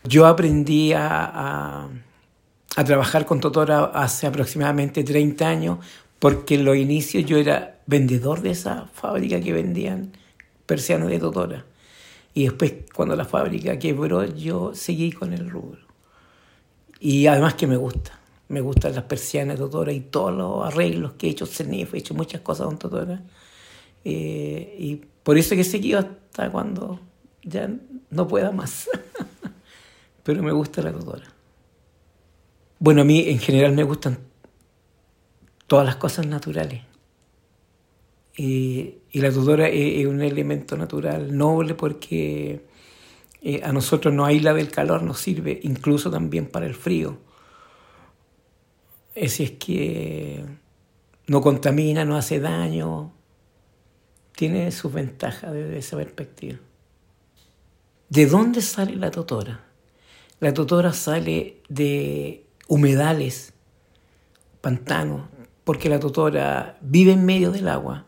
Yo aprendí a trabajar con totora hace aproximadamente 30 años, porque en los inicios yo era vendedor de esa fábrica que vendían persianas de totora. Y después, cuando la fábrica quebró, yo seguí con el rubro. Y además que me gusta. Me gustan las persianas de totora y todos los arreglos que he hecho, CENEF, he hecho muchas cosas con totora. Y por eso que he seguido hasta cuando ya no pueda más. Pero me gusta la totora. Bueno, a mí en general me gustan todas las cosas naturales. Y la totora es un elemento natural noble porque a nosotros nos aísla del calor, nos sirve incluso también para el frío. Si es que no contamina, no hace daño, tiene sus ventajas desde esa perspectiva. ¿De dónde sale la totora? La totora sale de humedales, pantanos, porque la totora vive en medio del agua.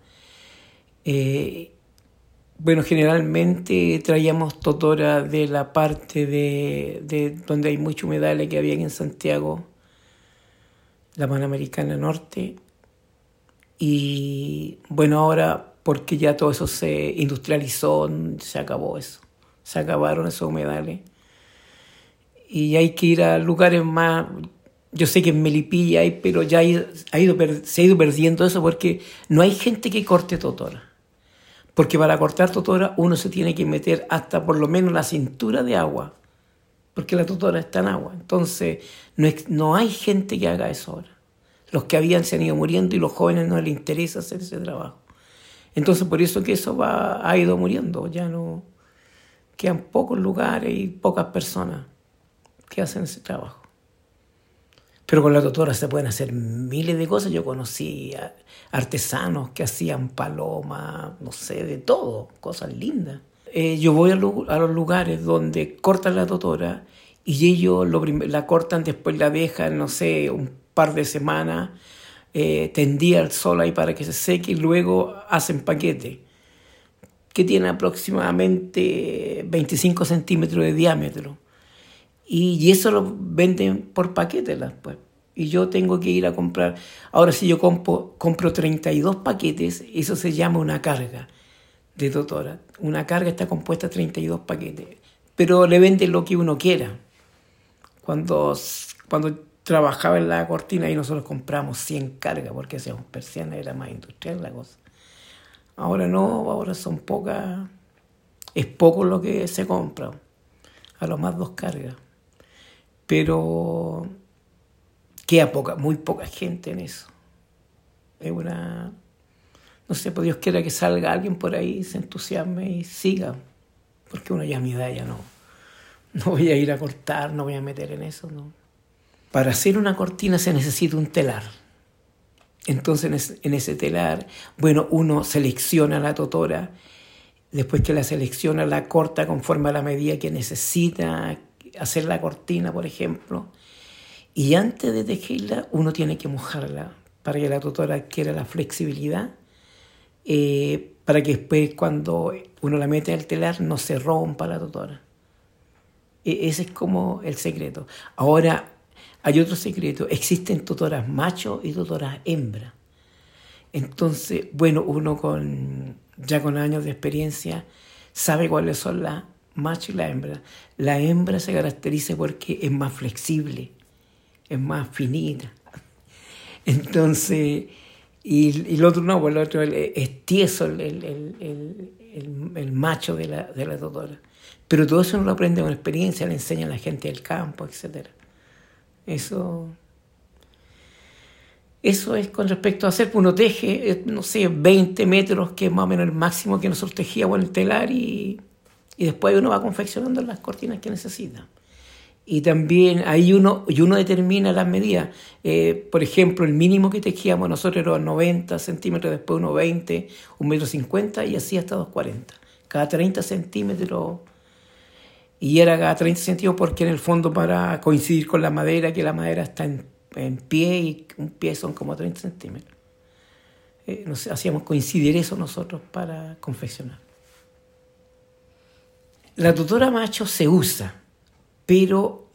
Bueno, generalmente traíamos totora de la parte de donde hay mucho humedales que había en Santiago, la Panamericana Norte, y bueno, ahora porque ya todo eso se industrializó, se acabó eso, se acabaron esos humedales. Y hay que ir a lugares más. Yo sé que en Melipilla hay, pero ya se ha ido perdiendo eso porque no hay gente que corte totora. Porque para cortar totora uno se tiene que meter hasta por lo menos la cintura de agua, porque la totora está en agua. Entonces no hay gente que haga eso ahora. Los que habían se han ido muriendo y los jóvenes no les interesa hacer ese trabajo. Entonces por eso que eso ha ido muriendo. Ya no quedan pocos lugares y pocas personas que hacen ese trabajo. Pero con la totora se pueden hacer miles de cosas. Yo conocí artesanos que hacían palomas, no sé, de todo, cosas lindas. Yo voy a los lugares donde cortan la totora y ellos la cortan, después la dejan, no sé, un par de semanas, tendida al sol ahí para que se seque y luego hacen paquete, que tiene aproximadamente 25 centímetros de diámetro. Y eso lo venden por paquetes después. Y yo tengo que ir a comprar. Ahora, si yo compro 32 paquetes, eso se llama una carga de totora. Una carga está compuesta de 32 paquetes. Pero le venden lo que uno quiera. Cuando trabajaba en la cortina y nosotros compramos 100 cargas, porque hacíamos persianas, era más industrial la cosa. Ahora no, ahora son pocas. Es poco lo que se compra. A lo más 2 cargas. Pero queda muy poca gente en eso. Es una. No sé, pues Dios quiera que salga alguien por ahí, se entusiasme y siga. Porque uno ya a mi edad ya no voy a ir a cortar, no voy a meter en eso, no. Para hacer una cortina se necesita un telar. Entonces en ese telar, bueno, uno selecciona la totora, después que la selecciona la corta conforme a la medida que necesita hacer la cortina, por ejemplo, y antes de tejerla uno tiene que mojarla para que la totora adquiera la flexibilidad, para que después cuando uno la mete al telar no se rompa la totora. Ese es como el secreto. Ahora hay otro secreto: existen totoras macho y totoras hembra. Entonces, bueno, uno ya con años de experiencia sabe cuáles son las macho y la hembra. La hembra se caracteriza porque es más flexible, es más finita. Entonces, y el otro no, pues el otro es tieso, el macho de la totora. Pero todo eso uno lo aprende con experiencia, le enseña a la gente del campo, etc. Eso es con respecto a hacer. Uno teje, no sé, 20 metros, que es más o menos el máximo que nosotros tejíamos en el telar, y después uno va confeccionando las cortinas que necesita. Y también ahí uno determina las medidas. Por ejemplo, el mínimo que tejíamos nosotros era 90 centímetros, después 1,20, 1,50 m y así hasta 2,40. Cada 30 centímetros. Y era cada 30 centímetros porque en el fondo para coincidir con la madera, que la madera está en pie y un pie son como 30 centímetros. Hacíamos coincidir eso nosotros para confeccionar. La totora macho se usa, pero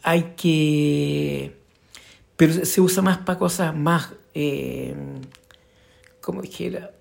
pero se usa más para cosas más, como dijera,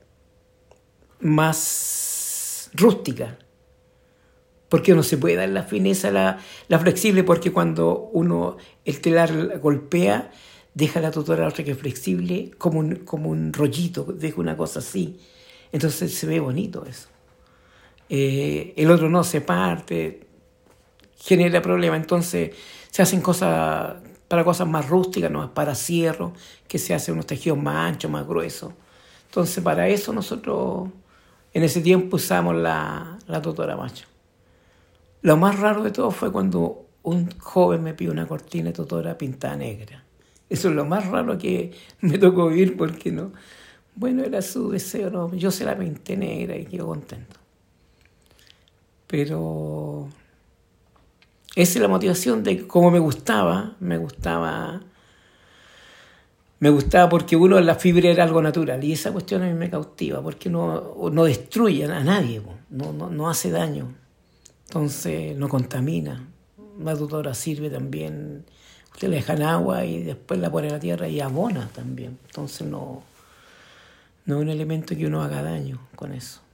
más rústicas. Porque no se puede dar la fineza, la flexible, porque cuando el telar golpea, deja la tutora otra que es flexible, como un rollito, deja una cosa así. Entonces se ve bonito eso. El otro no, se parte, genera problemas. Entonces se hacen cosas para cosas más rústicas, no para cierro, que se hacen unos tejidos más anchos, más gruesos. Entonces para eso nosotros en ese tiempo usamos la tutora macho. Lo más raro de todo fue cuando un joven me pidió una cortina de tutora pintada negra. Eso es lo más raro que me tocó vivir porque no. Bueno, era su deseo, no, yo se la pinté negra y quedó contento. Pero esa es la motivación de cómo me gustaba porque la fibra era algo natural y esa cuestión a mí me cautiva porque no destruye a nadie, no hace daño. Entonces no contamina. La tutora sirve también. Usted le deja en agua y después la pone en la tierra y abona también. Entonces no es un elemento que uno haga daño con eso.